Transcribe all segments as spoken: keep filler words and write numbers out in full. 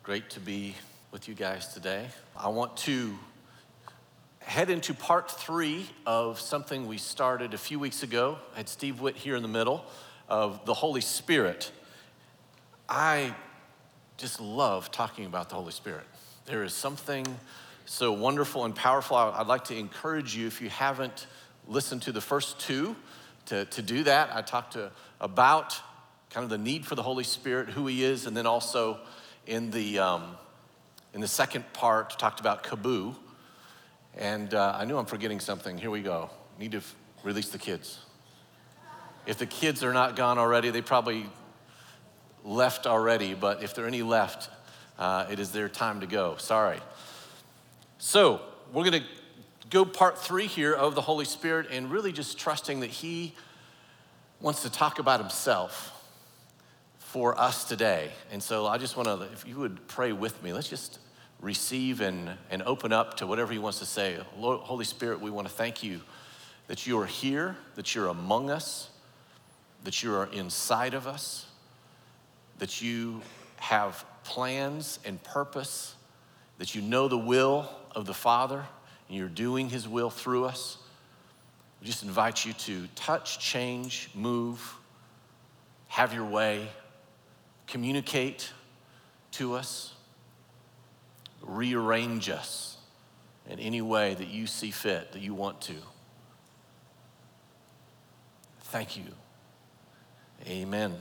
Great to be with you guys today. I want to head into part three of something we started a few weeks ago. I had Steve Witt here in the middle of the Holy Spirit. I just love talking about the Holy Spirit. There is something so wonderful and powerful. I'd like to encourage you, if you haven't listened to the first two, to, to do that. I talked to, about kind of the need for the Holy Spirit, who he is, and then also in the um, in the second part, talked about Kaboo. And uh, I knew I'm forgetting something. Here we go. Need to f- release the kids. If the kids are not gone already, they probably left already, but if there are any left, uh, it is their time to go. Sorry. So we're gonna go part three here of the Holy Spirit and really just trusting that he wants to talk about himself for us today. And so I just wanna, if you would pray with me, let's just receive and, and open up to whatever he wants to say. Lord, Holy Spirit, we wanna thank you that you are here, that you're among us, that you are inside of us, that you have plans and purpose, that you know the will of the Father, and you're doing his will through us. We just invite you to touch, change, move, have your way, communicate to us, rearrange us in any way that you see fit, that you want to. Thank you. Amen.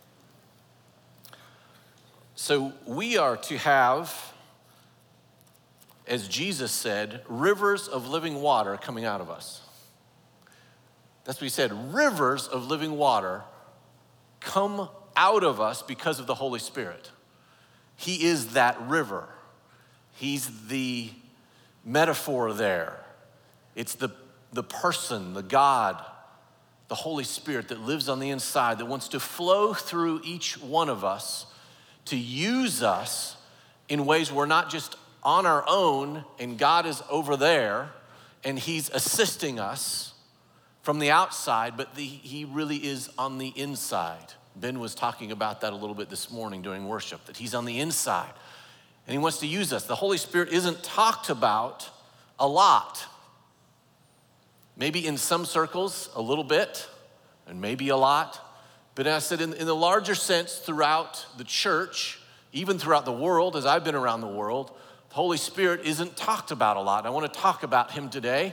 So we are to have, as Jesus said, rivers of living water coming out of us. That's what he said, rivers of living water come out of us because of the Holy Spirit. He is that river. He's the metaphor there. It's the, the person, the God, the Holy Spirit that lives on the inside, that wants to flow through each one of us to use us in ways we're not just on our own and God is over there and he's assisting us from the outside, but the, he really is on the inside. Ben was talking about that a little bit this morning during worship, that he's on the inside and he wants to use us. The Holy Spirit isn't talked about a lot. Maybe in some circles, a little bit, and maybe a lot. But as I said, in, in the larger sense, throughout the church, even throughout the world, as I've been around the world, the Holy Spirit isn't talked about a lot. I want to talk about him today.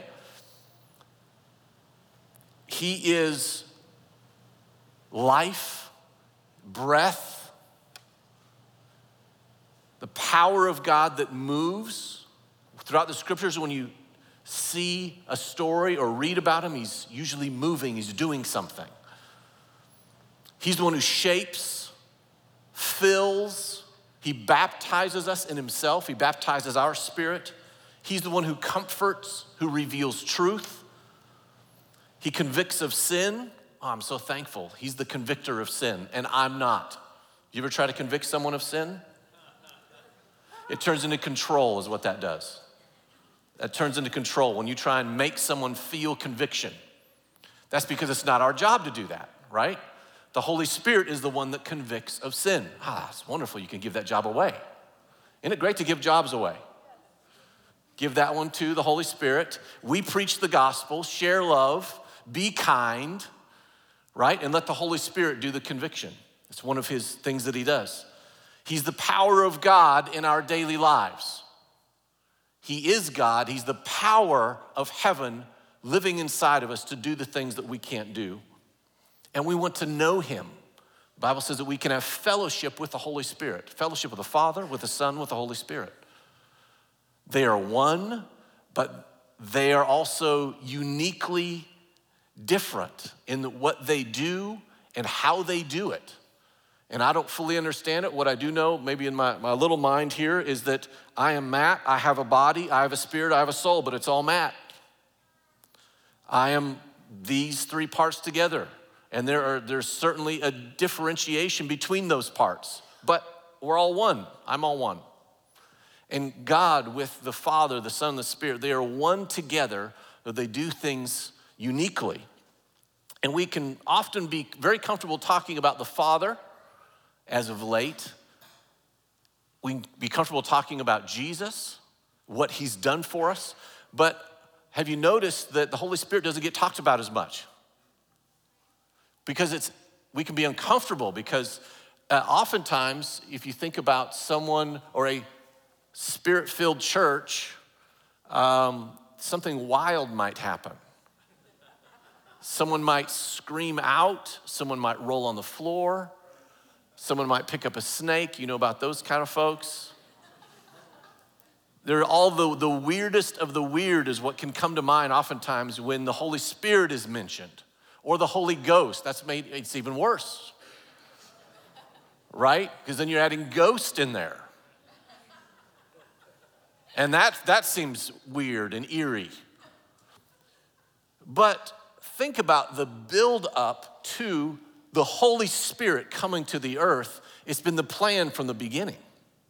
He is life, breath, the power of God that moves. Throughout the scriptures, when you see a story or read about him, he's usually moving, he's doing something. He's the one who shapes, fills, he baptizes us in himself, he baptizes our spirit. He's the one who comforts, who reveals truth. He convicts of sin. Oh, I'm so thankful. He's the convictor of sin, and I'm not. You ever try to convict someone of sin? It turns into control is what that does. That turns into control when you try and make someone feel conviction. That's because it's not our job to do that, right? The Holy Spirit is the one that convicts of sin. Ah, it's wonderful you can give that job away. Isn't it great to give jobs away? Give that one to the Holy Spirit. We preach the gospel, share love, be kind, right? And let the Holy Spirit do the conviction. It's one of his things that he does. He's the power of God in our daily lives. He is God. He's the power of heaven living inside of us to do the things that we can't do. And we want to know him. The Bible says that we can have fellowship with the Holy Spirit. Fellowship with the Father, with the Son, with the Holy Spirit. They are one, but they are also uniquely different in what they do and how they do it. And I don't fully understand it. What I do know, maybe in my, my little mind here, is that I am Matt, I have a body, I have a spirit, I have a soul, but it's all Matt. I am these three parts together. And there are there's certainly a differentiation between those parts, but we're all one. I'm all one. And God with the Father, the Son, and the Spirit, they are one together, but they do things uniquely. And we can often be very comfortable talking about the Father as of late. we can be comfortable talking about Jesus, what he's done for us, but have you noticed that the Holy Spirit doesn't get talked about as much? Because it's, we can be uncomfortable because uh, oftentimes if you think about someone or a Spirit-filled church, um, something wild might happen. Someone might scream out, someone might roll on the floor, someone might pick up a snake. You know about those kind of folks? They're all the, the weirdest of the weird is what can come to mind oftentimes when the Holy Spirit is mentioned or the Holy Ghost. That's made, it's even worse, right? Because then you're adding ghost in there. And that, that seems weird and eerie. But think about the build up to the Holy Spirit coming to the earth. It's been the plan from the beginning.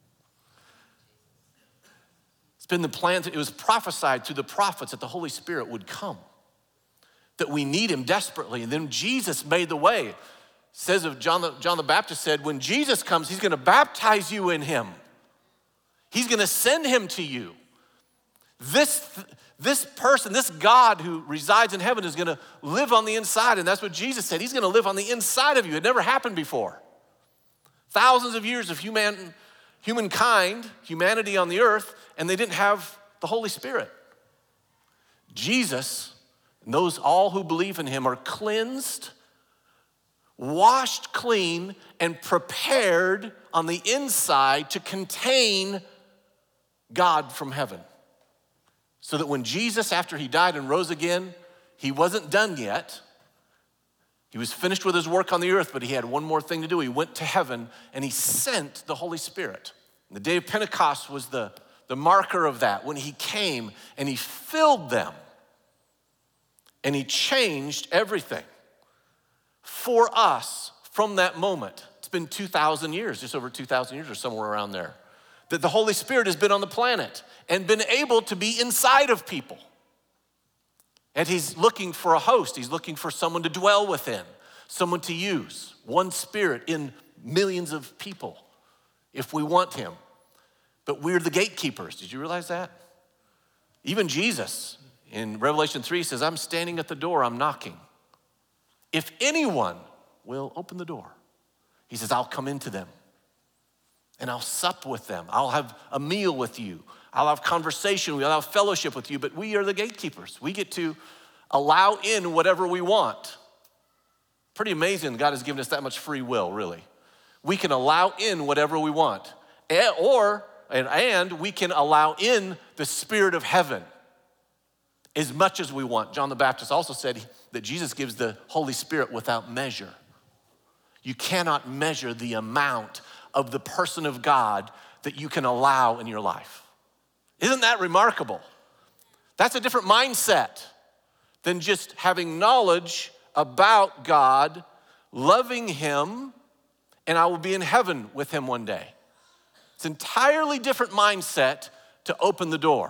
It's been the plan, it was prophesied through the prophets that the Holy Spirit would come, that we need him desperately. And then Jesus made the way. It says of John the, John the Baptist said, when Jesus comes, he's gonna baptize you in him. He's gonna send him to you. This, this person, this God who resides in heaven is gonna live on the inside, and that's what Jesus said. He's gonna live on the inside of you. It never happened before. Thousands of years of human, humankind, humanity on the earth, and they didn't have the Holy Spirit. Jesus, and those all who believe in him are cleansed, washed clean, and prepared on the inside to contain God from heaven. So that when Jesus, after he died and rose again, he wasn't done yet. He was finished with his work on the earth, but he had one more thing to do. He went to heaven and he sent the Holy Spirit. And the day of Pentecost was the, the marker of that, when he came and he filled them and he changed everything for us from that moment. It's been two thousand years, just over two thousand years or somewhere around there, that the Holy Spirit has been on the planet and been able to be inside of people. And he's looking for a host. He's looking for someone to dwell within, someone to use. One Spirit in millions of people if we want him. But we're the gatekeepers. Did you realize that? Even Jesus in Revelation three says, I'm standing at the door, I'm knocking. If anyone will open the door, he says, I'll come into them and I'll sup with them. I'll have a meal with you. I'll have conversation, we'll have fellowship with you, but we are the gatekeepers. We get to allow in whatever we want. Pretty amazing God has given us that much free will, really. We can allow in whatever we want. And, or, and, and we can allow in the Spirit of heaven as much as we want. John the Baptist also said that Jesus gives the Holy Spirit without measure. You cannot measure the amount of the person of God that you can allow in your life. Isn't that remarkable? That's a different mindset than just having knowledge about God, loving him, and I will be in heaven with him one day. It's an entirely different mindset to open the door,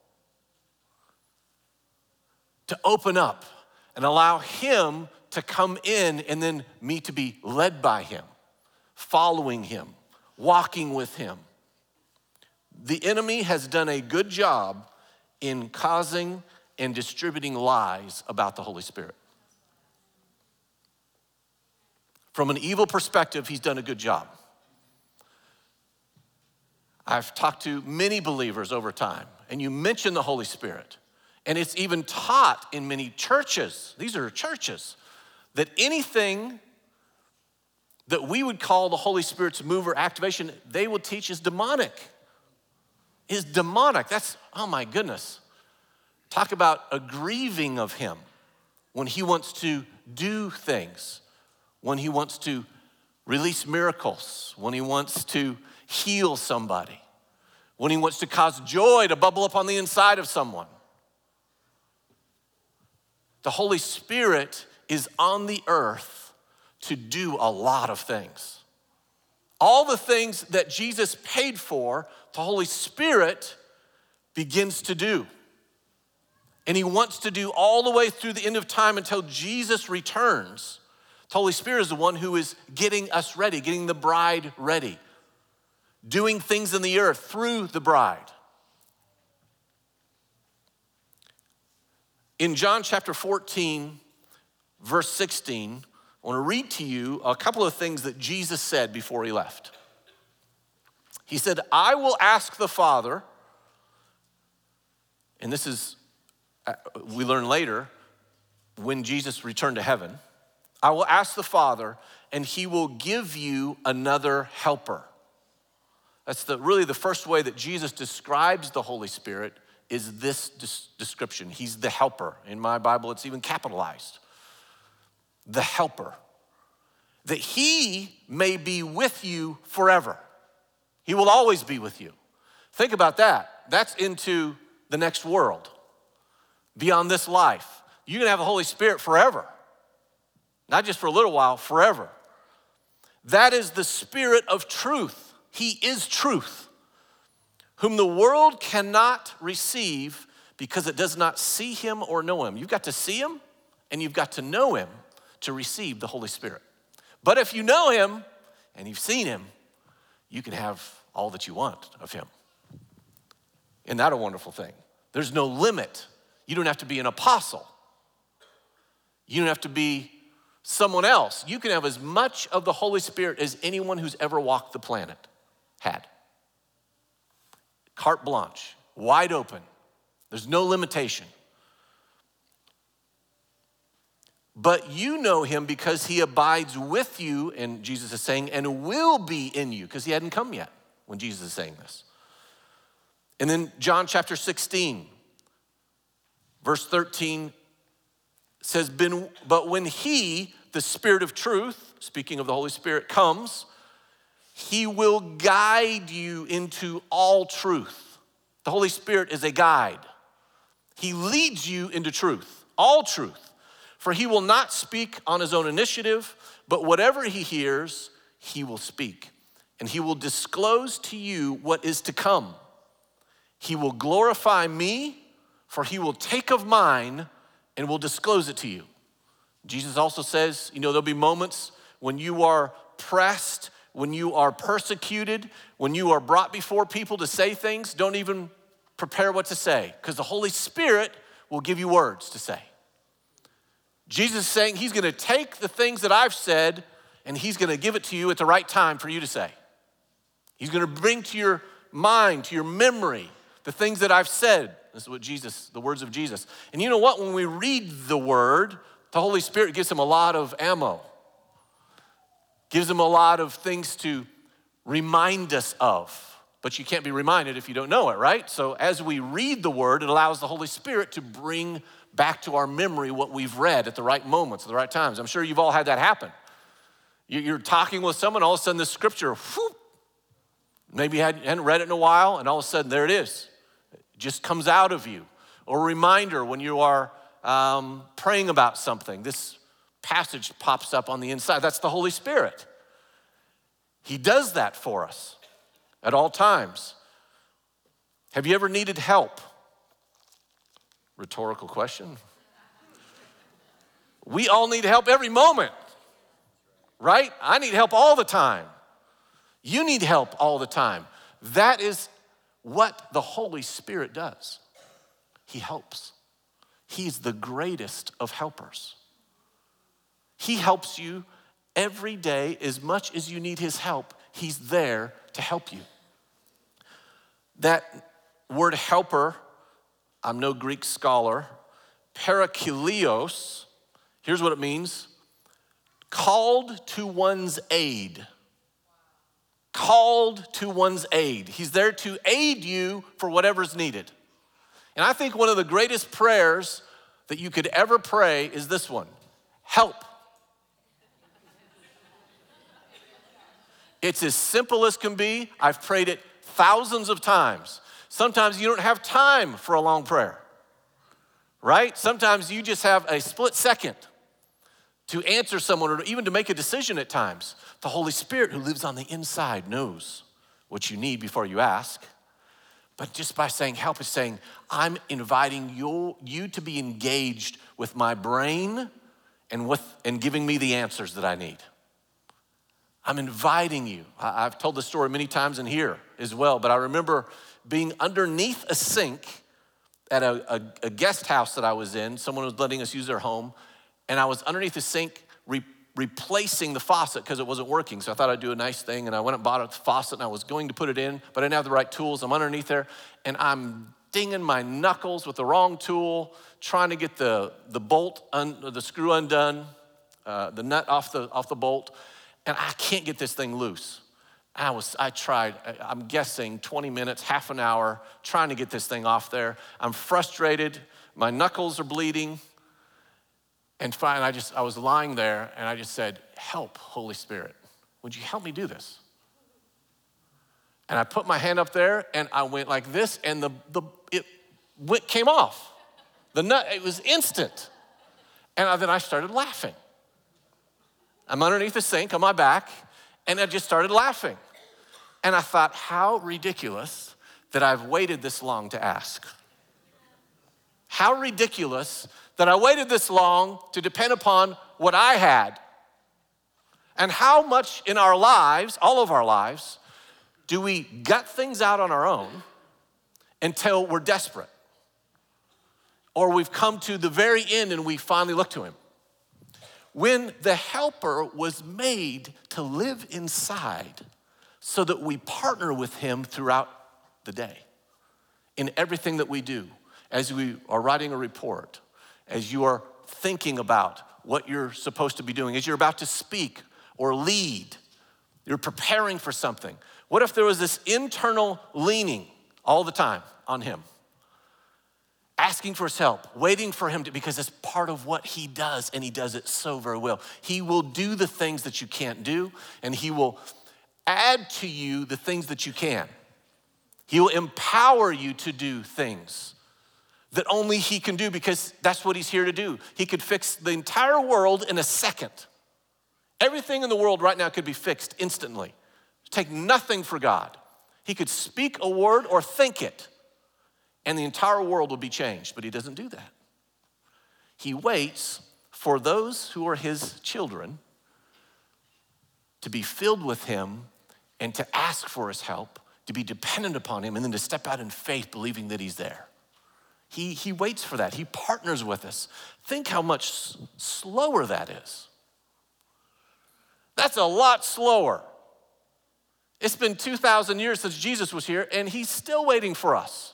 to open up and allow him to come in and then me to be led by him, following him, walking with him. The enemy has done a good job in causing and distributing lies about the Holy Spirit. From an evil perspective, he's done a good job. I've talked to many believers over time, and you mention the Holy Spirit, and it's even taught in many churches, these are churches, that anything that we would call the Holy Spirit's move or activation, they will teach is demonic. Is demonic. That's, oh my goodness. Talk about a grieving of him when he wants to do things, when he wants to release miracles, when he wants to heal somebody, when he wants to cause joy to bubble up on the inside of someone. The Holy Spirit is on the earth to do a lot of things. All the things that Jesus paid for, the Holy Spirit begins to do. And he wants to do all the way through the end of time until Jesus returns. The Holy Spirit is the one who is getting us ready, getting the bride ready. doing things in the earth through the bride. In John chapter fourteen, verse sixteen, I want to read to you a couple of things that Jesus said before he left. He said, I will ask the Father, and this is, we learn later, when Jesus returned to heaven, I will ask the Father, and he will give you another helper. That's the, really the first way that Jesus describes the Holy Spirit is this des- description. He's the helper. In my Bible, it's even capitalized. The helper. That he may be with you forever. He will always be with you. Think about that. That's into the next world. Beyond this life. You're gonna have the Holy Spirit forever. Not just for a little while, forever. That is the Spirit of truth. He is truth, whom the world cannot receive because it does not see him or know him. You've got to see him and you've got to know him to receive the Holy Spirit. But if you know him and you've seen him, you can have all that you want of him. Isn't that a wonderful thing? There's no limit. You don't have to be an apostle. You don't have to be someone else. You can have as much of the Holy Spirit as anyone who's ever walked the planet had. Carte blanche, wide open. There's no limitation. But you know him because he abides with you, and Jesus is saying, and will be in you, because he hadn't come yet when Jesus is saying this. And then John chapter sixteen, verse thirteen says, but when he, the Spirit of truth, speaking of the Holy Spirit, comes, he will guide you into all truth. The Holy Spirit is a guide. He leads you into truth, all truth. For he will not speak on his own initiative, but whatever he hears, he will speak. And he will disclose to you what is to come. He will glorify me, for he will take of mine and will disclose it to you. Jesus also says, you know, there'll be moments when you are pressed, when you are persecuted, when you are brought before people to say things, don't even prepare what to say, because the Holy Spirit will give you words to say. Jesus is saying he's gonna take the things that I've said and he's gonna give it to you at the right time for you to say. He's gonna bring to your mind, to your memory, the things that I've said. This is what Jesus, the words of Jesus. And you know what? When we read the word, the Holy Spirit gives him a lot of ammo. Gives him a lot of things to remind us of. But you can't be reminded if you don't know it, right? So as we read the word, it allows the Holy Spirit to bring back to our memory what we've read at the right moments, at the right times. I'm sure you've all had that happen. You're talking with someone, all of a sudden the scripture, whoop, maybe you hadn't read it in a while, and all of a sudden there it is. It just comes out of you. Or a reminder when you are um, praying about something. This passage pops up on the inside. That's the Holy Spirit. He does that for us at all times. Have you ever needed help? Rhetorical question. We all need help every moment, right? I need help all the time. You need help all the time. That is what the Holy Spirit does. He helps. He's the greatest of helpers. He helps you every day as much as you need his help. He's there to help you. That word helper, I'm no Greek scholar, parakletos, here's what it means. Called to one's aid. Called to one's aid. He's there to aid you for whatever's needed. And I think one of the greatest prayers that you could ever pray is this one. Help. It's as simple as can be. I've prayed it thousands of times. Sometimes you don't have time for a long prayer, right? Sometimes you just have a split second to answer someone or even to make a decision at times. The Holy Spirit who lives on the inside knows what you need before you ask. But just by saying help is saying, I'm inviting you, you to be engaged with my brain and, with, and giving me the answers that I need. I'm inviting you. I, I've told this story many times in here as well, but I remember being underneath a sink at a, a, a guest house that I was in. Someone was letting us use their home, and I was underneath the sink re- replacing the faucet because it wasn't working. So I thought I'd do a nice thing, and I went and bought a faucet, and I was going to put it in, but I didn't have the right tools. I'm underneath there, and I'm dinging my knuckles with the wrong tool, trying to get the, the bolt, un, the screw undone, uh, the nut off the, off the bolt, and I can't get this thing loose. I was, I tried, I'm guessing twenty minutes, half an hour, trying to get this thing off there. I'm frustrated, my knuckles are bleeding, and finally I just, I was lying there and I just said, help, Holy Spirit, would you help me do this? And I put my hand up there and I went like this, and the, the it went, came off. The nut, it was instant. And I, then I started laughing. I'm underneath the sink on my back, and I just started laughing. And I thought, how ridiculous that I've waited this long to ask. How ridiculous that I waited this long to depend upon what I had. And how much in our lives, all of our lives, do we gut things out on our own until we're desperate? Or we've come to the very end and we finally look to him. When the helper was made to live inside so that we partner with him throughout the day in everything that we do, as we are writing a report, as you are thinking about what you're supposed to be doing, as you're about to speak or lead, you're preparing for something. What if there was this internal leaning all the time on him? Asking for his help, waiting for him to, because it's part of what he does, and he does it so very well. He will do the things that you can't do, and he will add to you the things that you can. He will empower you to do things that only he can do, because that's what he's here to do. He could fix the entire world in a second. Everything in the world right now could be fixed instantly. Take nothing for God. He could speak a word or think it, and the entire world will be changed, but he doesn't do that. He waits for those who are his children to be filled with him and to ask for his help, to be dependent upon him, and then to step out in faith believing that he's there. He, he waits for that. He partners with us. Think how much s- slower that is. That's a lot slower. It's been two thousand years since Jesus was here, and he's still waiting for us.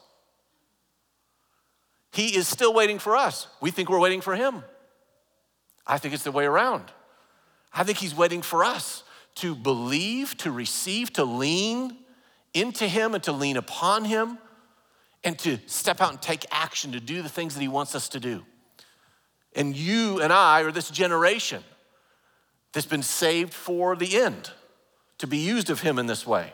He is still waiting for us. We think we're waiting for him. I think it's the way around. I think he's waiting for us to believe, to receive, to lean into him and to lean upon him and to step out and take action to do the things that he wants us to do. And you and I are this generation that's been saved for the end, to be used of him in this way.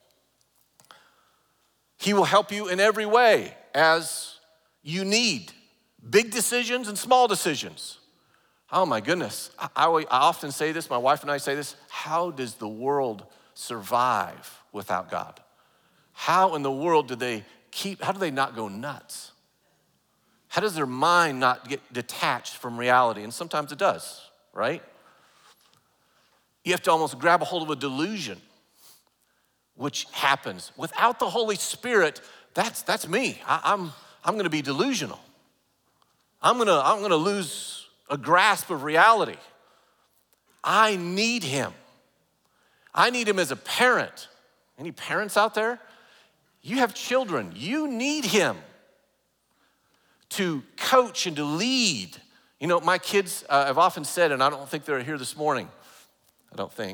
He will help you in every way as you need, big decisions and small decisions. Oh my goodness, I, I, I often say this, my wife and I say this, how does the world survive without God? How in the world do they keep, how do they not go nuts? How does their mind not get detached from reality? And sometimes it does, right? You have to almost grab a hold of a delusion, which happens. Without the Holy Spirit, that's, that's me. I, I'm, I'm gonna be delusional. I'm gonna, I'm gonna lose a grasp of reality. I need him. I need him as a parent. Any parents out there? You have children. You need him to coach and to lead. You know, my kids, uh, I've often said, and I don't think they're here this morning, I don't think.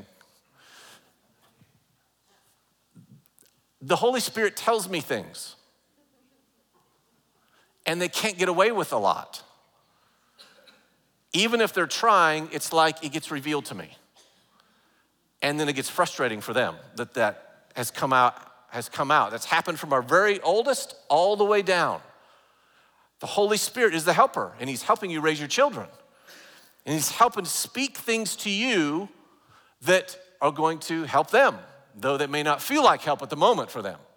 The Holy Spirit tells me things, and they can't get away with a lot. Even if they're trying, it's like it gets revealed to me. And then it gets frustrating for them that that has come out, has come out. That's happened from our very oldest all the way down. The Holy Spirit is the helper, and he's helping you raise your children. And he's helping speak things to you that are going to help them, though that may not feel like help at the moment for them.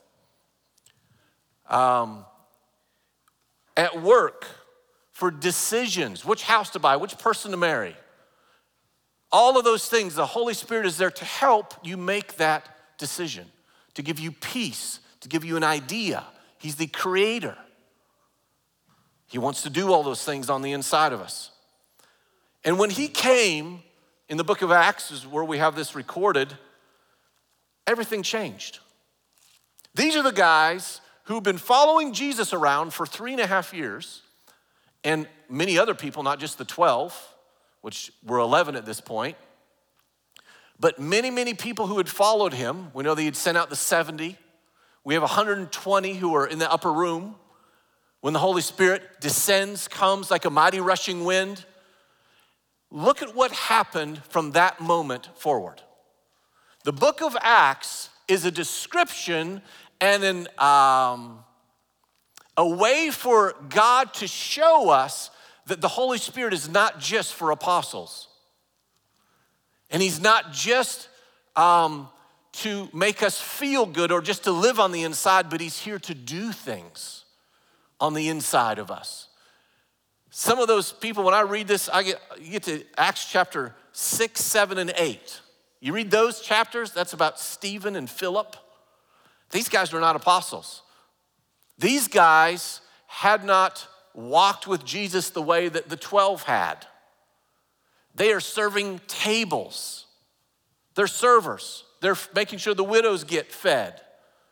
Um, at work, for decisions, which house to buy, which person to marry, All of those things, the Holy Spirit is there to help you make that decision, to give you peace, to give you an idea. He's the creator. He wants to do all those things on the inside of us. And when he came, in the book of Acts is where we have this recorded, everything changed. These are the guys who've been following Jesus around for three and a half years, and many other people, not just the twelve, which were eleven at this point, but many, many people who had followed him. We know that he had sent out the seventy. We have one hundred twenty who are in the upper room when the Holy Spirit descends, comes like a mighty rushing wind. Look at what happened from that moment forward. The book of Acts is a description and an, um, a way for God to show us that the Holy Spirit is not just for apostles. And he's not just um, to make us feel good or just to live on the inside, but he's here to do things on the inside of us. Some of those people, when I read this, I get, you get to Acts chapter six, seven, and eight. You read those chapters, that's about Stephen and Philip. These guys were not apostles. These guys had not walked with Jesus the way that the twelve had. They are serving tables. They're servers. They're making sure the widows get fed.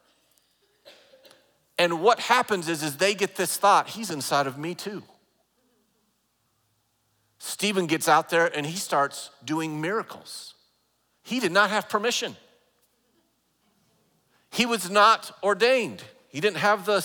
And what happens is, is they get this thought, he's inside of me too. Stephen gets out there and he starts doing miracles. He did not have permission. He was not ordained. He didn't have the,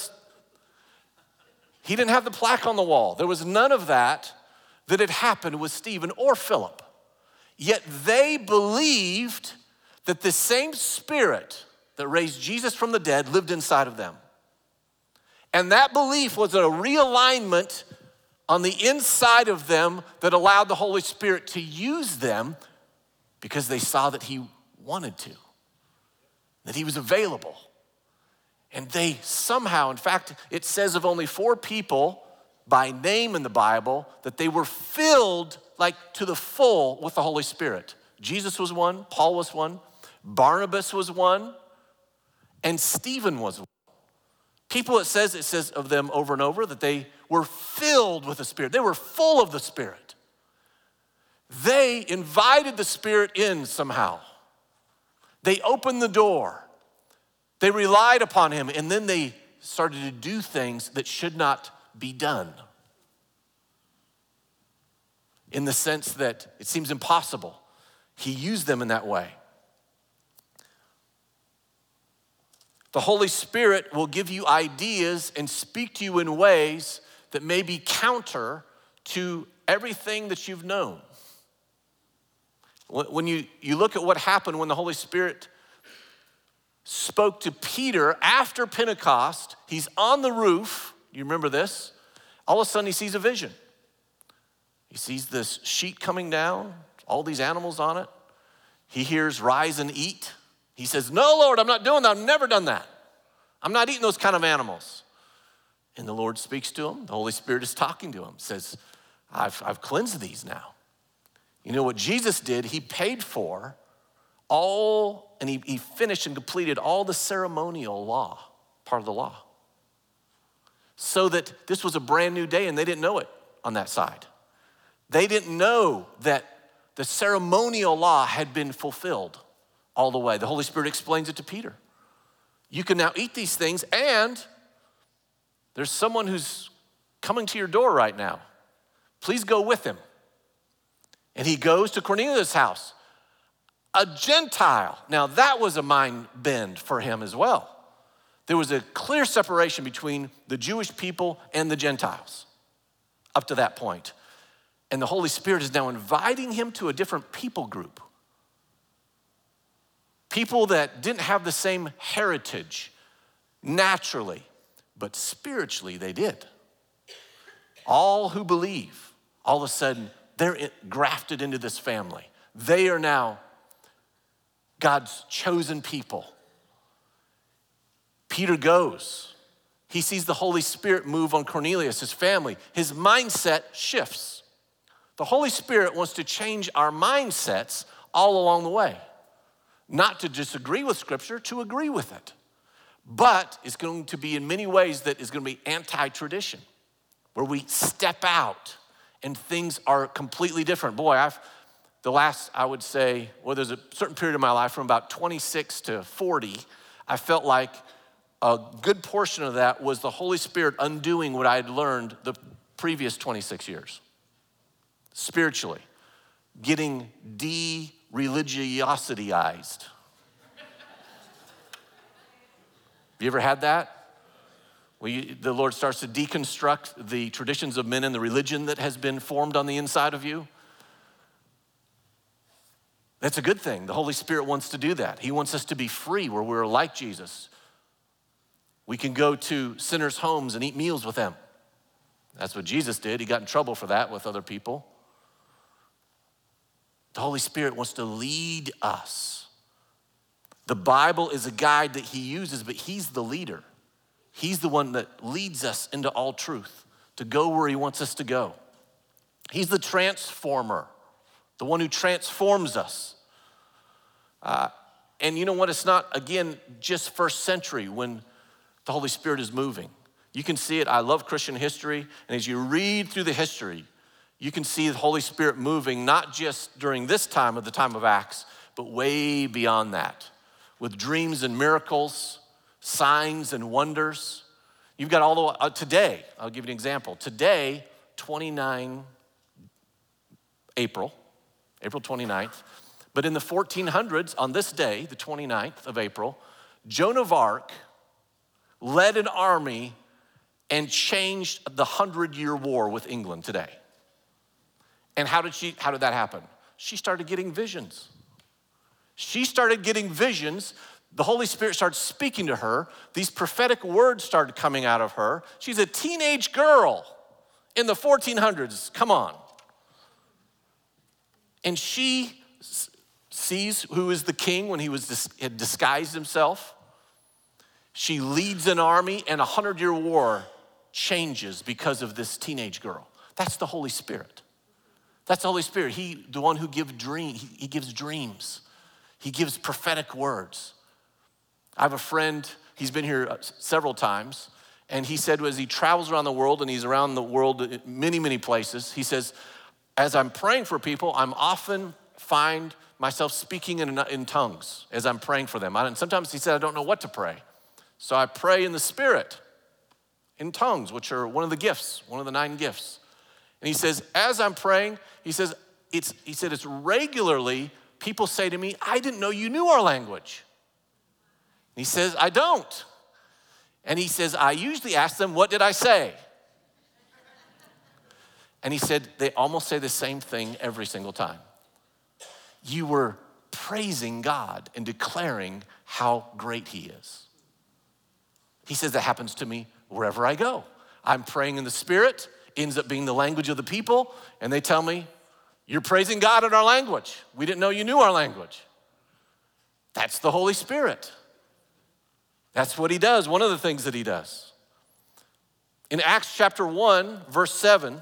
he didn't have the plaque on the wall. There was none of that that had happened with Stephen or Philip. Yet they believed that the same Spirit that raised Jesus from the dead lived inside of them. And that belief was a realignment on the inside of them that allowed the Holy Spirit to use them because they saw that he wanted to, that he was available. And they somehow, in fact, it says of only four people by name in the Bible that they were filled like to the full with the Holy Spirit. Jesus was one, Paul was one, Barnabas was one, and Stephen was one. People, it says, it says of them over and over that they were filled with the Spirit. They were full of the Spirit. They invited the Spirit in somehow. They opened the door. They relied upon him, and then they started to do things that should not be done. In the sense that it seems impossible. He used them in that way. The Holy Spirit will give you ideas and speak to you in ways that may be counter to everything that you've known. When you, you look at what happened when the Holy Spirit spoke to Peter after Pentecost, he's on the roof. You remember this? All of a sudden he sees a vision. He sees this sheet coming down, all these animals on it. He hears rise and eat. He says, no, Lord, I'm not doing that. I've never done that. I'm not eating those kind of animals. And the Lord speaks to him. The Holy Spirit is talking to him. Says, I've, I've cleansed these now. You know what Jesus did? He paid for all, and he, he finished and completed all the ceremonial law, part of the law. So that this was a brand new day and they didn't know it on that side. They didn't know that the ceremonial law had been fulfilled all the way. The Holy Spirit explains it to Peter. You can now eat these things, and there's someone who's coming to your door right now. Please go with him. And he goes to Cornelius' house, a Gentile. Now that was a mind bend for him as well. There was a clear separation between the Jewish people and the Gentiles up to that point. And the Holy Spirit is now inviting him to a different people group. People that didn't have the same heritage naturally, but spiritually they did. All who believe, all of a sudden, they're grafted into this family. They are now God's chosen people. Peter goes. He sees the Holy Spirit move on Cornelius, his family. His mindset shifts. The Holy Spirit wants to change our mindsets all along the way. Not to disagree with Scripture, to agree with it. But it's going to be in many ways that is going to be anti-tradition, where we step out and things are completely different. Boy, I've, the last, I would say, well, there's a certain period of my life from about twenty-six to forty, I felt like a good portion of that was the Holy Spirit undoing what I had learned the previous twenty-six years. Spiritually, getting de-religiosity-ized. You ever had that? Well, you, the Lord starts to deconstruct the traditions of men and the religion that has been formed on the inside of you. That's a good thing. The Holy Spirit wants to do that. He wants us to be free where we're like Jesus. We can go to sinners' homes and eat meals with them. That's what Jesus did. He got in trouble for that with other people. The Holy Spirit wants to lead us. The Bible is a guide that he uses, but he's the leader. He's the one that leads us into all truth, to go where he wants us to go. He's the transformer, the one who transforms us. Uh, and you know what? It's not, again, just first century when the Holy Spirit is moving. You can see it. I love Christian history. And as you read through the history, you can see the Holy Spirit moving, not just during this time of the time of Acts, but way beyond that, with dreams and miracles, signs and wonders. You've got all the way, uh, today, I'll give you an example. Today, twenty-nine April, April twenty-ninth, but in the fourteen hundreds, on this day, the twenty-ninth of April, Joan of Arc led an army and changed the Hundred-Year War with England today. And how did she, how did that happen? She started getting visions. She started getting visions. The Holy Spirit started speaking to her. These prophetic words started coming out of her. She's a teenage girl in the fourteen hundreds. Come on. And she sees who is the king when he was had disguised himself. She leads an army, and a hundred-year war changes because of this teenage girl. That's the Holy Spirit. That's the Holy Spirit. He, the one who gives dream, he, he gives dreams. He gives prophetic words. I have a friend, he's been here several times, and he said as he travels around the world, and he's around the world in many, many places, he says, as I'm praying for people, I'm often find myself speaking in, in tongues as I'm praying for them. And sometimes he said, I don't know what to pray. So I pray in the Spirit, in tongues, which are one of the gifts, one of the nine gifts. And he says, as I'm praying, he says, it's, he said, it's regularly people say to me, I didn't know you knew our language. And he says, I don't. And he says, I usually ask them, what did I say? And he said, they almost say the same thing every single time. You were praising God and declaring how great he is. He says that happens to me wherever I go. I'm praying in the Spirit, ends up being the language of the people, and they tell me, you're praising God in our language. We didn't know you knew our language. That's the Holy Spirit. That's what he does, one of the things that he does. In Acts chapter one, verse seven, it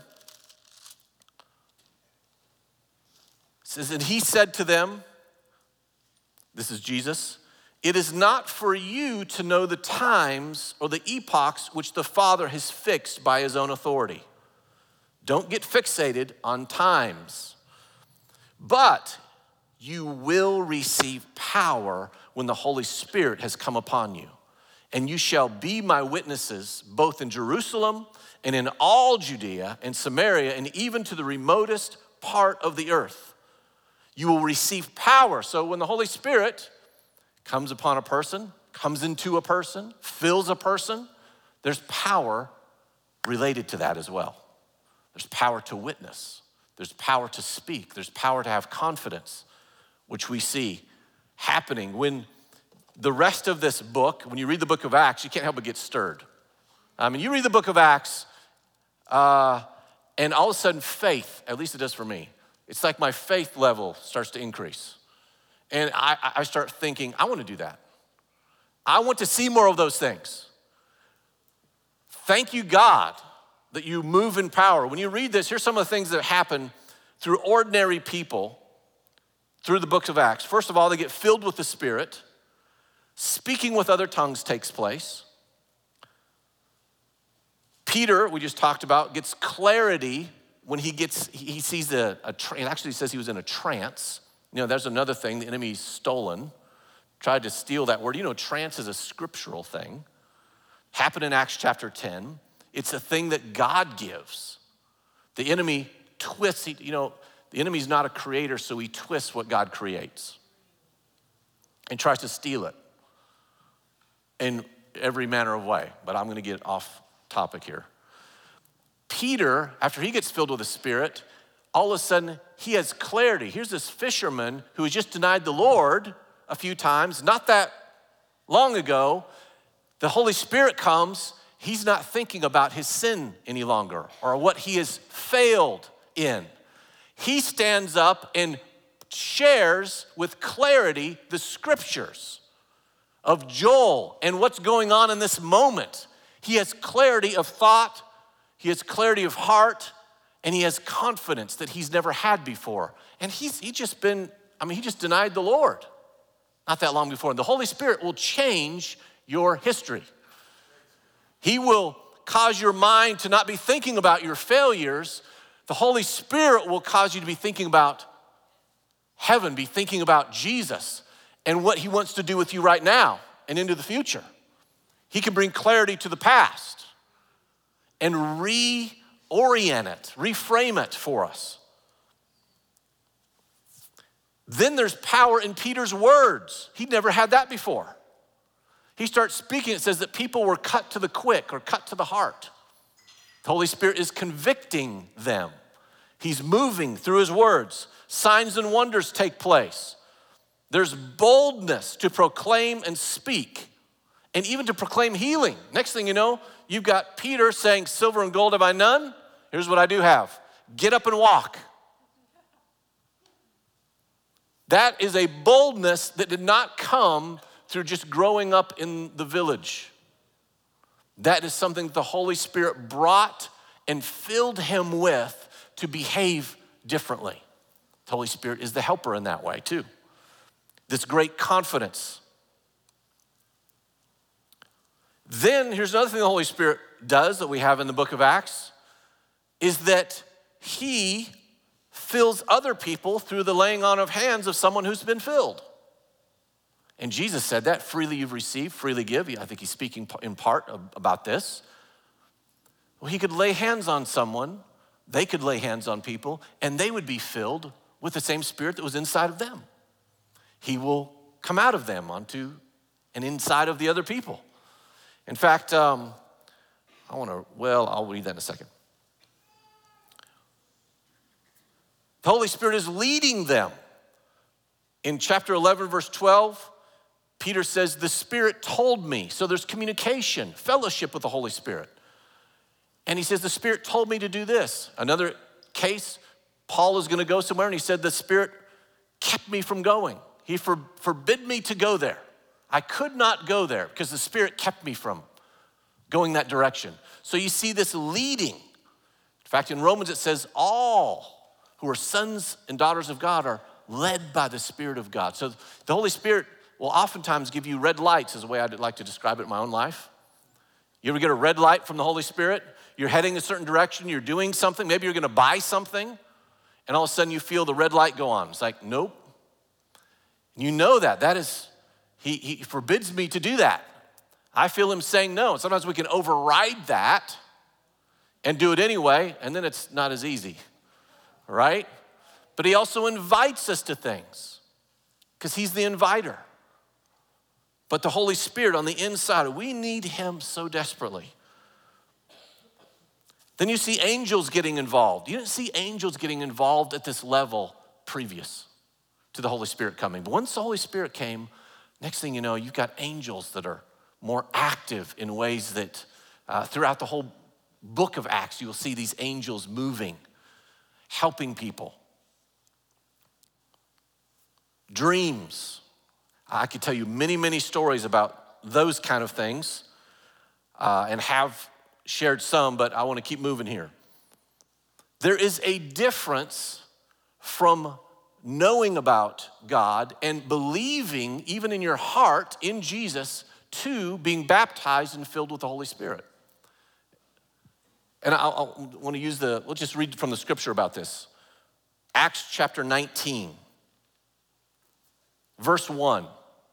says, and he said to them, this is Jesus, it is not for you to know the times or the epochs which the Father has fixed by his own authority. Don't get fixated on times, but you will receive power when the Holy Spirit has come upon you. And you shall be my witnesses both in Jerusalem and in all Judea and Samaria and even to the remotest part of the earth. You will receive power. So when the Holy Spirit comes upon a person, comes into a person, fills a person, there's power related to that as well. There's power to witness. There's power to speak. There's power to have confidence, which we see happening when the rest of this book, when you read the book of Acts, you can't help but get stirred. I mean, you read the book of Acts, uh, and all of a sudden faith, at least it does for me, it's like my faith level starts to increase. And I, I start thinking, I want to do that. I want to see more of those things. Thank you, God, that you move in power. When you read this, here's some of the things that happen through ordinary people through the books of Acts. First of all, they get filled with the Spirit. Speaking with other tongues takes place. Peter, we just talked about, gets clarity when he gets, he sees a, a it actually says he was in a trance. You know, there's another thing the enemy's stolen, tried to steal that word. You know, trance is a scriptural thing. Happened in Acts chapter ten. It's a thing that God gives. The enemy twists, you know, the enemy's not a creator, so he twists what God creates and tries to steal it in every manner of way. But I'm gonna get off topic here. Peter, after he gets filled with the Spirit, all of a sudden he has clarity. Here's this fisherman who has just denied the Lord a few times, not that long ago. The Holy Spirit comes, he's not thinking about his sin any longer or what he has failed in. He stands up and shares with clarity the scriptures of Joel and what's going on in this moment. He has clarity of thought, he has clarity of heart, and he has confidence that he's never had before. And he's he just been, I mean, he just denied the Lord not that long before. And the Holy Spirit will change your history. He will cause your mind to not be thinking about your failures. The Holy Spirit will cause you to be thinking about heaven, be thinking about Jesus and what he wants to do with you right now and into the future. He can bring clarity to the past and reorient it, reframe it for us. Then there's power in Peter's words. He'd never had that before. He starts speaking, it says that people were cut to the quick or cut to the heart. The Holy Spirit is convicting them. He's moving through his words. Signs and wonders take place. There's boldness to proclaim and speak, and even to proclaim healing. Next thing you know, you've got Peter saying, silver and gold have I none. Here's what I do have. Get up and walk. That is a boldness that did not come through just growing up in the village. That is something that the Holy Spirit brought and filled him with to behave differently. The Holy Spirit is the helper in that way too. This great confidence. Then here's another thing the Holy Spirit does that we have in the book of Acts, is that he fills other people through the laying on of hands of someone who's been filled. And Jesus said that, freely you've received, freely give. I think he's speaking in part about this. Well, he could lay hands on someone, they could lay hands on people, and they would be filled with the same Spirit that was inside of them. He will come out of them onto and inside of the other people. In fact, um, I want to, well, I'll read that in a second. The Holy Spirit is leading them. In chapter eleven, verse twelve, Peter says, the Spirit told me. So there's communication, fellowship with the Holy Spirit. And he says, the Spirit told me to do this. Another case, Paul is gonna go somewhere and he said, the Spirit kept me from going. He for, forbid me to go there. I could not go there because the Spirit kept me from going that direction. So you see this leading. In fact, in Romans it says, all who are sons and daughters of God are led by the Spirit of God. So the Holy Spirit will oftentimes give you red lights, is the way I'd like to describe it in my own life. You ever get a red light from the Holy Spirit? You're heading a certain direction, you're doing something, maybe you're gonna buy something, and all of a sudden you feel the red light go on. It's like, nope. You know that, that is, he, he forbids me to do that. I feel him saying no. And sometimes we can override that and do it anyway, and then it's not as easy, right? But he also invites us to things because he's the inviter. But the Holy Spirit on the inside, we need him so desperately. Then you see angels getting involved. You didn't see angels getting involved at this level previous to the Holy Spirit coming. But once the Holy Spirit came, next thing you know, you've got angels that are more active in ways that uh, throughout the whole book of Acts, you will see these angels moving, helping people. Dreams. I could tell you many, many stories about those kind of things uh, and have shared some, but I want to keep moving here. There is a difference from knowing about God and believing, even in your heart, in Jesus, to being baptized and filled with the Holy Spirit. And I want to use the, let's just read from the scripture about this. Acts chapter nineteen, verse one.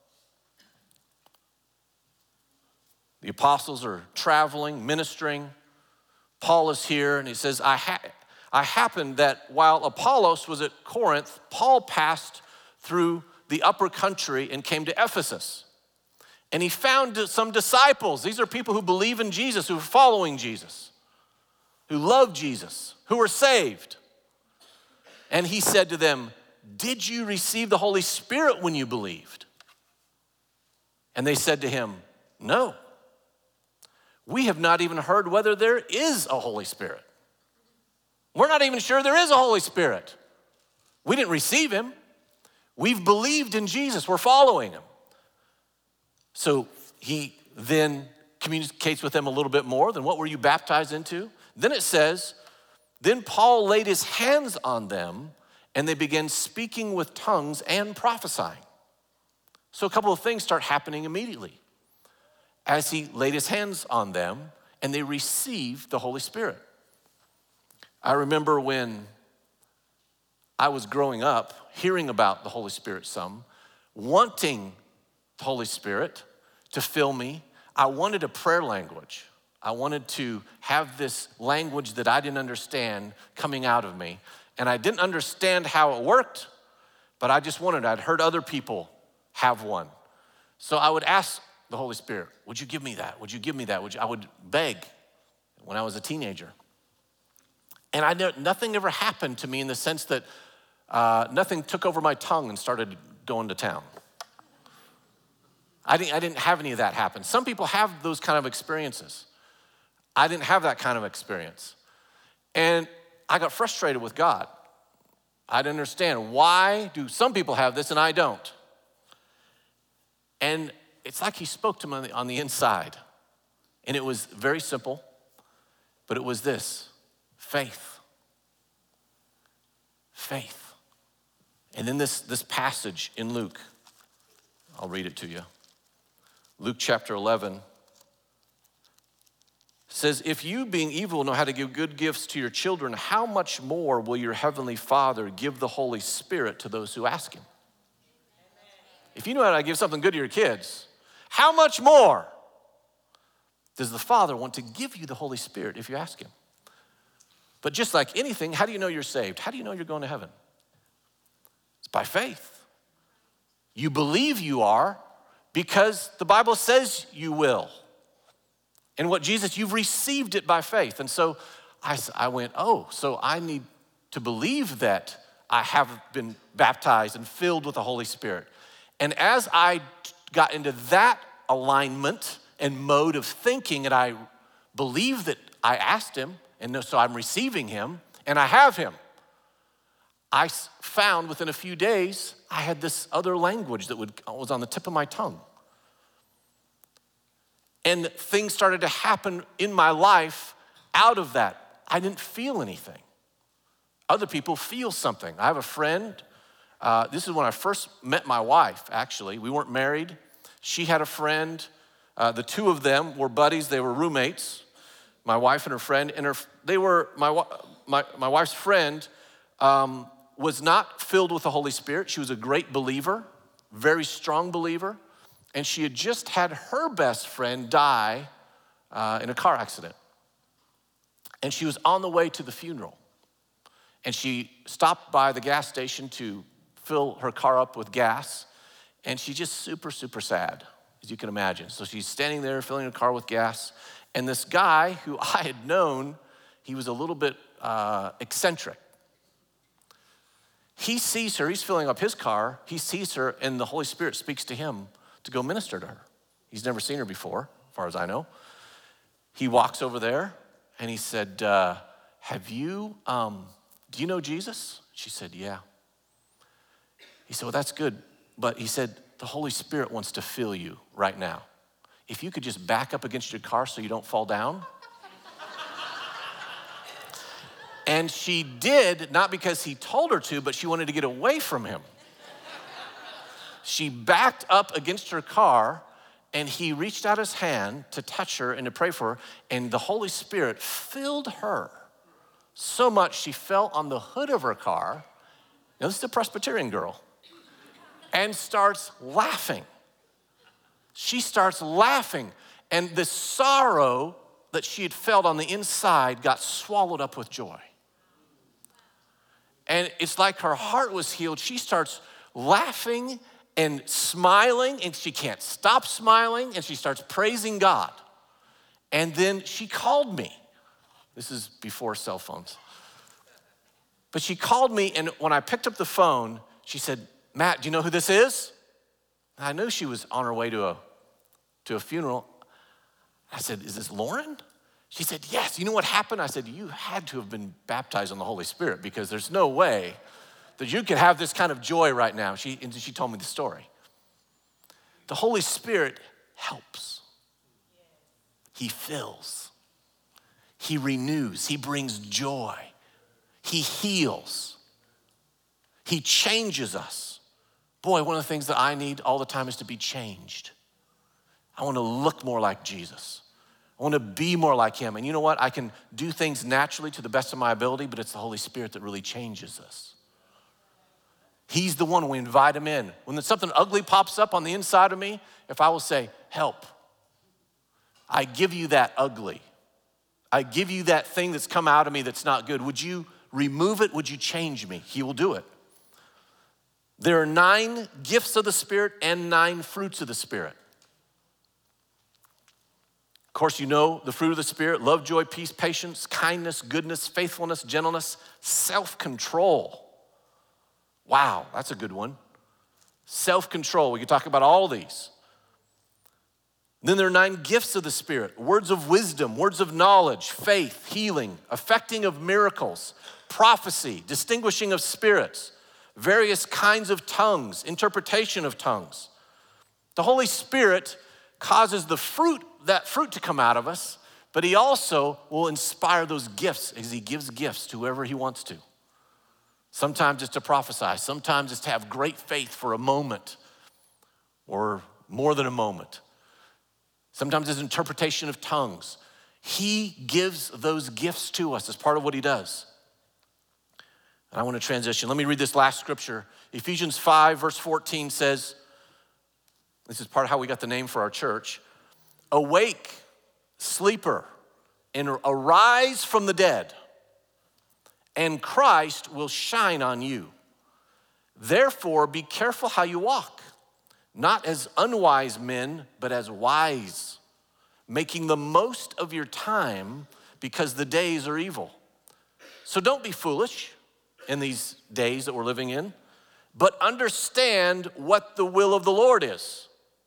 The apostles are traveling, ministering. Paul is here, and he says, I, ha- I happened that while Apollos was at Corinth, Paul passed through the upper country and came to Ephesus. And he found some disciples. These are people who believe in Jesus, who are following Jesus, who love Jesus, who are saved. And he said to them, did you receive the Holy Spirit when you believed? And they said to him, no. We have not even heard whether there is a Holy Spirit. We're not even sure there is a Holy Spirit. We didn't receive him. We've believed in Jesus. We're following him. So he then communicates with them a little bit more than what were you baptized into? Then it says, then Paul laid his hands on them and they began speaking with tongues and prophesying. So a couple of things start happening immediately as he laid his hands on them and they received the Holy Spirit. I remember when I was growing up, hearing about the Holy Spirit some, wanting the Holy Spirit to fill me. I wanted a prayer language. I wanted to have this language that I didn't understand coming out of me. And I didn't understand how it worked, but I just wanted it. I'd heard other people have one. So I would ask the Holy Spirit, would you give me that? Would you give me that? Would you? I would beg when I was a teenager. And I know nothing ever happened to me in the sense that uh, nothing took over my tongue and started going to town. I didn't, I didn't have any of that happen. Some people have those kind of experiences. I didn't have that kind of experience. And I got frustrated with God. I didn't understand, why do some people have this and I don't? And it's like he spoke to me on the, on the inside. And it was very simple, but it was this: faith. Faith. And then this, this passage in Luke, I'll read it to you. Luke chapter eleven says, if you being evil know how to give good gifts to your children, how much more will your heavenly Father give the Holy Spirit to those who ask him? If you know how to give something good to your kids, how much more does the Father want to give you the Holy Spirit if you ask him? But just like anything, how do you know you're saved? How do you know you're going to heaven? It's by faith. You believe you are because the Bible says you will. And what Jesus, you've received it by faith. And so I, I went, oh, so I need to believe that I have been baptized and filled with the Holy Spirit. And as I got into that alignment and mode of thinking, and I believe that I asked him, and so I'm receiving him, and I have him, I found within a few days, I had this other language that would, was on the tip of my tongue. And things started to happen in my life out of that. I didn't feel anything. Other people feel something. I have a friend, uh, this is when I first met my wife, actually. We weren't married. She had a friend. Uh, the two of them were buddies. They were roommates, my wife and her friend. And her, they were, my, my, my wife's friend um, was not filled with the Holy Spirit. She was a great believer, very strong believer. And she had just had her best friend die uh, in a car accident. And she was on the way to the funeral. And she stopped by the gas station to fill her car up with gas. And she's just super, super sad, as you can imagine. So she's standing there filling her car with gas. And this guy who I had known, he was a little bit uh, eccentric. He sees her, he's filling up his car. He sees her, and the Holy Spirit speaks to him to go minister to her. He's never seen her before, as far as I know. He walks over there and he said, uh, have you, um, do you know Jesus? She said, yeah. He said, well, that's good. But he said, the Holy Spirit wants to fill you right now. If you could just back up against your car so you don't fall down. And she did, not because he told her to, but she wanted to get away from him. She backed up against her car, and he reached out his hand to touch her and to pray for her, and the Holy Spirit filled her so much she fell on the hood of her car. Now, this is a Presbyterian girl, and starts laughing. She starts laughing, and the sorrow that she had felt on the inside got swallowed up with joy. And it's like her heart was healed. She starts laughing and smiling, and she can't stop smiling, and she starts praising God. And then she called me. This is before cell phones. But she called me, and when I picked up the phone, she said, Matt, do you know who this is? And I knew she was on her way to a, to a funeral. I said, is this Lauren? She said, yes. You know what happened? I said, you had to have been baptized in the Holy Spirit because there's no way that you could have this kind of joy right now. She, and she told me the story. The Holy Spirit helps. He fills. He renews. He brings joy. He heals. He changes us. Boy, one of the things that I need all the time is to be changed. I want to look more like Jesus. I want to be more like him. And you know what? I can do things naturally to the best of my ability, but it's the Holy Spirit that really changes us. He's the one, we invite him in. When something ugly pops up on the inside of me, if I will say, help, I give you that ugly. I give you that thing that's come out of me that's not good. Would you remove it? Would you change me? He will do it. There are nine gifts of the Spirit and nine fruits of the Spirit. Of course, you know the fruit of the Spirit: love, joy, peace, patience, kindness, goodness, faithfulness, gentleness, self-control. Wow, that's a good one. Self-control, we could talk about all these. Then there are nine gifts of the Spirit: words of wisdom, words of knowledge, faith, healing, effecting of miracles, prophecy, distinguishing of spirits, various kinds of tongues, interpretation of tongues. The Holy Spirit causes the fruit, that fruit to come out of us, but he also will inspire those gifts as he gives gifts to whoever he wants to. Sometimes it's to prophesy. Sometimes it's to have great faith for a moment or more than a moment. Sometimes it's interpretation of tongues. He gives those gifts to us as part of what he does. And I want to transition. Let me read this last scripture. Ephesians five, verse fourteen says, this is part of how we got the name for our church. Awake, sleeper, and arise from the dead, and Christ will shine on you. Therefore, be careful how you walk, not as unwise men, but as wise, making the most of your time because the days are evil. So don't be foolish in these days that we're living in, but understand what the will of the Lord is.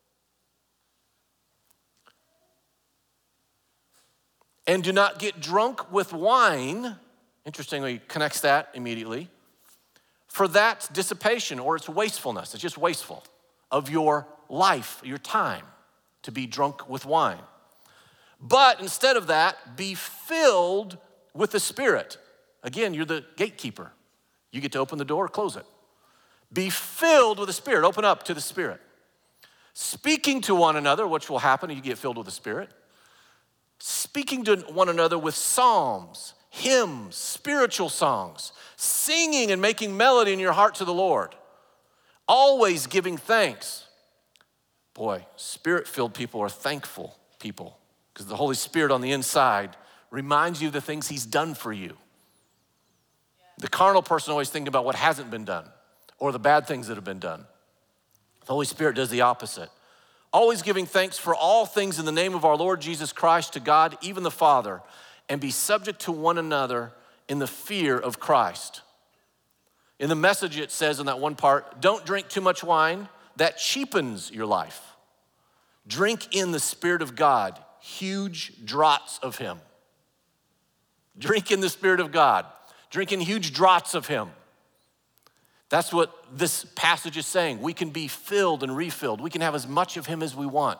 And do not get drunk with wine. Interestingly, connects that immediately. For that's dissipation, or it's wastefulness. It's just wasteful of your life, your time, to be drunk with wine. But instead of that, be filled with the Spirit. Again, you're the gatekeeper. You get to open the door or close it. Be filled with the Spirit. Open up to the Spirit. Speaking to one another, which will happen if you get filled with the Spirit. Speaking to one another with psalms, hymns, spiritual songs, singing and making melody in your heart to the Lord. Always giving thanks. Boy, Spirit-filled people are thankful people because the Holy Spirit on the inside reminds you of the things he's done for you. The carnal person always thinking about what hasn't been done or the bad things that have been done. The Holy Spirit does the opposite. Always giving thanks for all things in the name of our Lord Jesus Christ to God, even the Father, and be subject to one another in the fear of Christ. In the Message, it says in that one part, don't drink too much wine. That cheapens your life. Drink in the Spirit of God, huge draughts of him. Drink in the Spirit of God. Drink in huge draughts of him. That's what this passage is saying. We can be filled and refilled. We can have as much of him as we want.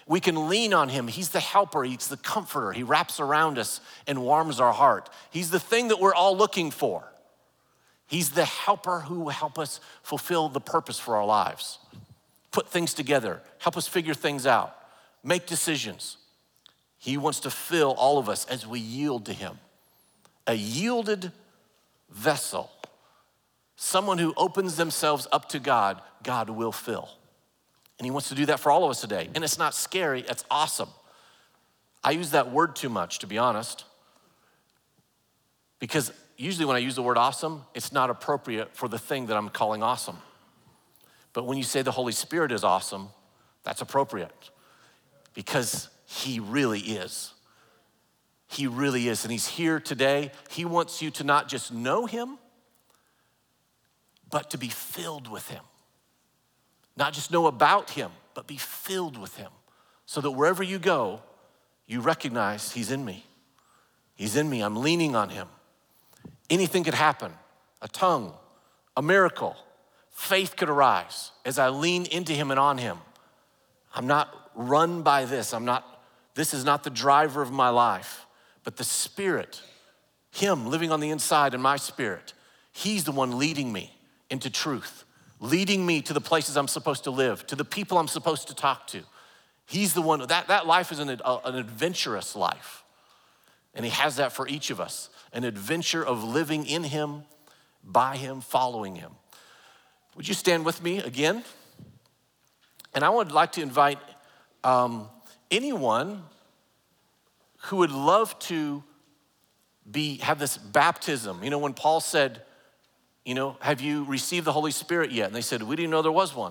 We can lean on him. He's the helper. He's the comforter. He wraps around us and warms our heart. He's the thing that we're all looking for. He's the helper who will help us fulfill the purpose for our lives. Put things together, help us figure things out, make decisions. He wants to fill all of us as we yield to him. A yielded vessel, someone who opens themselves up to God, God will fill. And he wants to do that for all of us today. And it's not scary, it's awesome. I use that word too much, to be honest, because usually when I use the word awesome, it's not appropriate for the thing that I'm calling awesome. But when you say the Holy Spirit is awesome, that's appropriate because he really is. He really is, and he's here today. He wants you to not just know him, but to be filled with him. Not just know about him, but be filled with him so that wherever you go, you recognize he's in me. He's in me, I'm leaning on him. Anything could happen, a tongue, a miracle, faith could arise as I lean into him and on him. I'm not run by this, I'm not, this is not the driver of my life, but the Spirit, him living on the inside in my spirit, he's the one leading me into truth. Leading me to the places I'm supposed to live, to the people I'm supposed to talk to. He's the one, that, that life is an, an adventurous life. And he has that for each of us, an adventure of living in him, by him, following him. Would you stand with me again? And I would like to invite um, anyone who would love to be have this baptism. You know, when Paul said, you know, have you received the Holy Spirit yet? And they said, we didn't know there was one.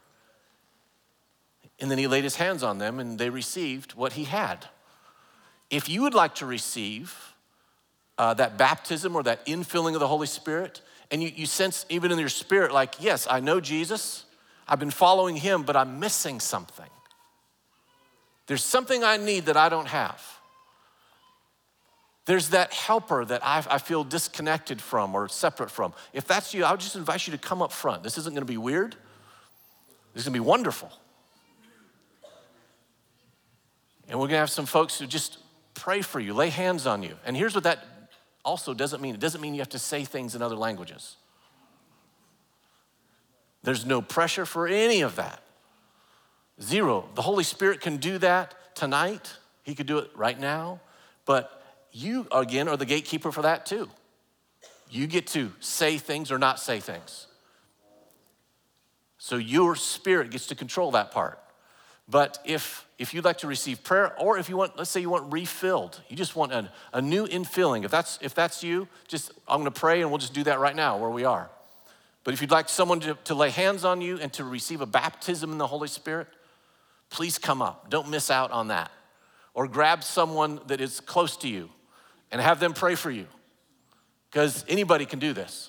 And then he laid his hands on them and they received what he had. If you would like to receive uh, that baptism or that infilling of the Holy Spirit, and you, you sense even in your spirit like, yes, I know Jesus, I've been following him, but I'm missing something. There's something I need that I don't have. There's that helper that I, I feel disconnected from or separate from. If that's you, I would just invite you to come up front. This isn't gonna be weird. This is gonna be wonderful. And we're gonna have some folks who just pray for you, lay hands on you. And here's what that also doesn't mean. It doesn't mean you have to say things in other languages. There's no pressure for any of that. Zero. The Holy Spirit can do that tonight. He could do it right now. But you, again, are the gatekeeper for that too. You get to say things or not say things. So your spirit gets to control that part. But if if you'd like to receive prayer, or if you want, let's say you want refilled, you just want a, a new infilling. If that's if that's you, just I'm gonna pray and we'll just do that right now where we are. But if you'd like someone to, to lay hands on you and to receive a baptism in the Holy Spirit, please come up. Don't miss out on that. Or grab someone that is close to you and have them pray for you, because anybody can do this.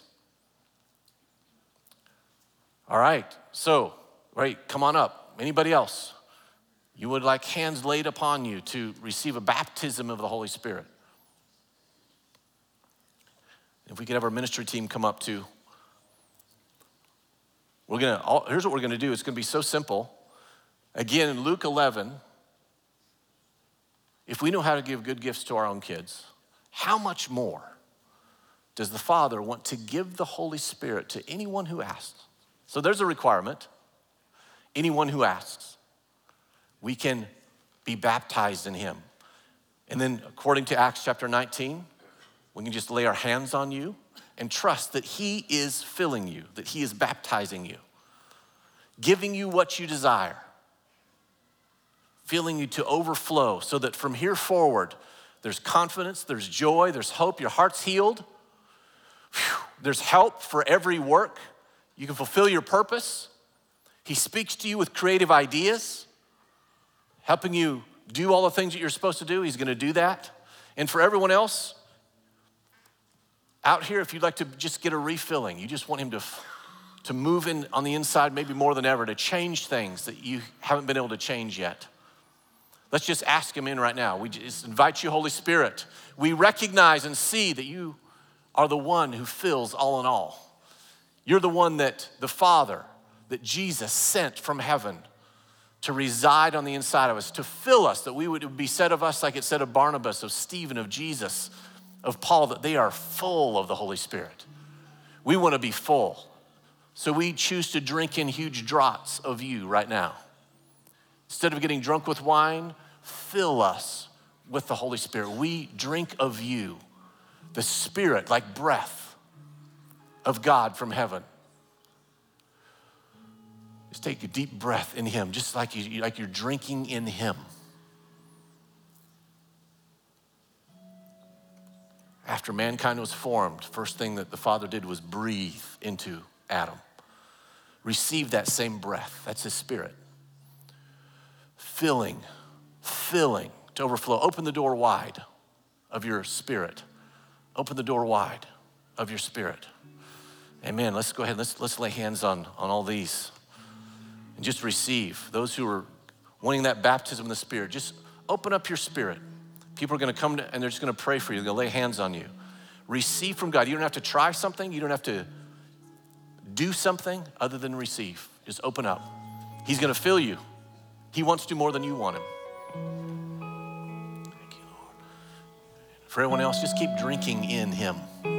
All right, so, right, come on up. Anybody else? You would like hands laid upon you to receive a baptism of the Holy Spirit. If we could have our ministry team come up too. We're gonna, here's what we're gonna do. It's gonna be so simple. Again, in Luke eleven, if we know how to give good gifts to our own kids, how much more does the Father want to give the Holy Spirit to anyone who asks? So there's a requirement. Anyone who asks, we can be baptized in him. And then according to Acts chapter nineteen, we can just lay our hands on you and trust that he is filling you, that he is baptizing you, giving you what you desire, filling you to overflow so that from here forward, there's confidence, there's joy, there's hope, your heart's healed. Whew. There's help for every work. You can fulfill your purpose. He speaks to you with creative ideas, helping you do all the things that you're supposed to do. He's gonna do that. And for everyone else out here, if you'd like to just get a refilling, you just want him to, to move in on the inside maybe more than ever, to change things that you haven't been able to change yet. Let's just ask him in right now. We just invite you, Holy Spirit. We recognize and see that you are the one who fills all in all. You're the one that the Father, that Jesus sent from heaven to reside on the inside of us, to fill us, that we would be said of us like it said of Barnabas, of Stephen, of Jesus, of Paul, that they are full of the Holy Spirit. We want to be full. So we choose to drink in huge draughts of you right now. Instead of getting drunk with wine, fill us with the Holy Spirit. We drink of you, the Spirit, like breath of God from heaven. Just take a deep breath in him, just like, you, like you're drinking in him. After mankind was formed, first thing that the Father did was breathe into Adam. Receive that same breath. That's his Spirit. Filling, filling to overflow. Open the door wide of your spirit. Open the door wide of your spirit. Amen. Let's go ahead. Let's, let's lay hands on, on all these and just receive. Those who are wanting that baptism of the Spirit, just open up your spirit. People are going to come to, and they're just going to pray for you. They're going to lay hands on you. Receive from God. You don't have to try something. You don't have to do something other than receive. Just open up. He's going to fill you. He wants to more than you want him. Thank you, Lord. For everyone else, just keep drinking in him.